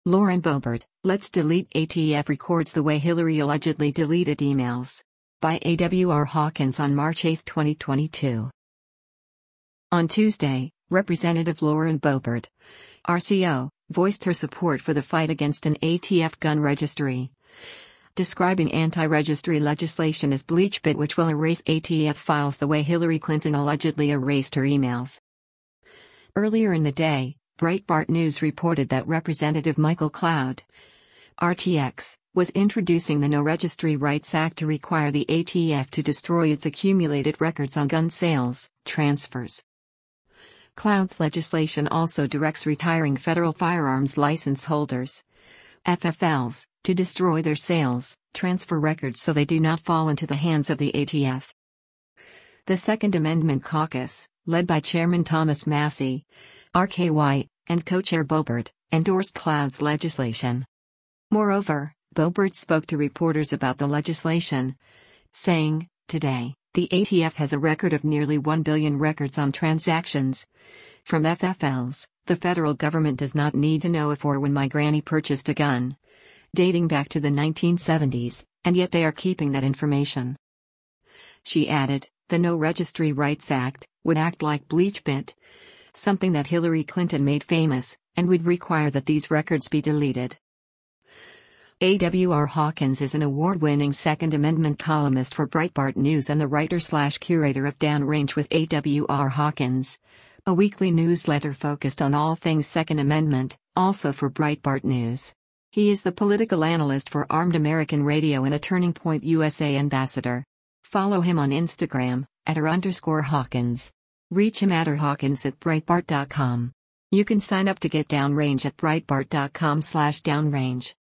Lauren Boebert, Let's Delete ATF records the way Hillary allegedly deleted emails. By A.W.R. Hawkins on March 8, 2022. On Tuesday, Representative Lauren Boebert, RCO, voiced her support for the fight against an ATF gun registry, describing anti-registry legislation as BleachBit, which will erase ATF files the way Hillary Clinton allegedly erased her emails. Earlier in the day, Breitbart News reported that Representative Michael Cloud, RTX, was introducing the No Registry Rights Act to require the ATF to destroy its accumulated records on gun sales, transfers. Cloud's legislation also directs retiring federal firearms license holders, FFLs, to destroy their sales, transfer records so they do not fall into the hands of the ATF. The Second Amendment Caucus, led by Chairman Thomas Massie, R.K. White, and co-chair Boebert, endorsed Cloud's legislation. Moreover, Boebert spoke to reporters about the legislation, saying, "Today, the ATF has a record of nearly 1 billion records on transactions from FFLs. The federal government does not need to know if or when my granny purchased a gun, dating back to the 1970s, and yet they are keeping that information." She added, the No Registry Rights Act would act like BleachBit, something that Hillary Clinton made famous, and would require that these records be deleted. A.W.R. Hawkins is an award-winning Second Amendment columnist for Breitbart News and the writer/curator of Downrange with A.W.R. Hawkins, a weekly newsletter focused on all things Second Amendment, also for Breitbart News. He is the political analyst for Armed American Radio and a Turning Point USA ambassador. Follow him on Instagram, @r_Hawkins. Reach him @Hawkins at Breitbart.com. You can sign up to get Downrange at Breitbart.com/Downrange.